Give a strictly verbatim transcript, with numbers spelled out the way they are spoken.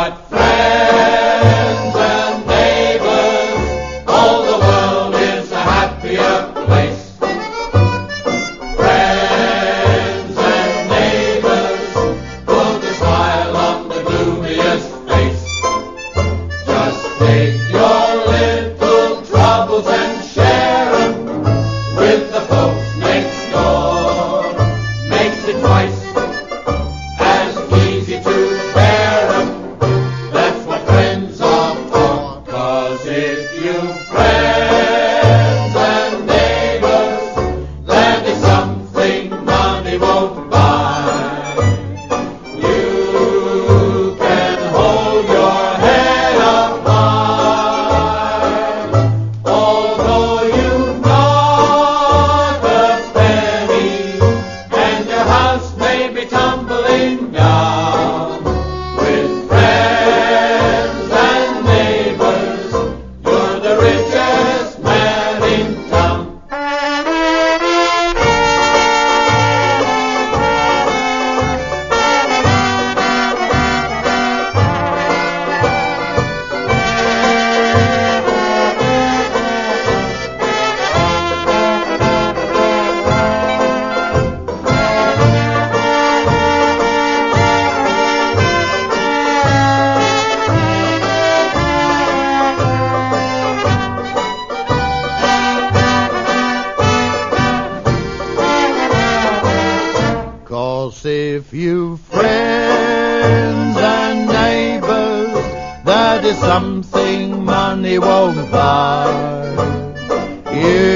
got friends and neighbors, all the world is a happier place. Friends and neighbors, put a smile on the gloomiest face. Just take your little troubles and share 'em with the folks next door. Makes it twice as easy to bear 'em. That's what friends are for. 'Cause if you've friends and neighbors, that is something money won't buy. You can hold your head up high, although you've not a penny, and your house may be tumbling down. With friends and neighbors, you're the richest man in town. Cause if you've friends and neighbors, that is something money won't buy. You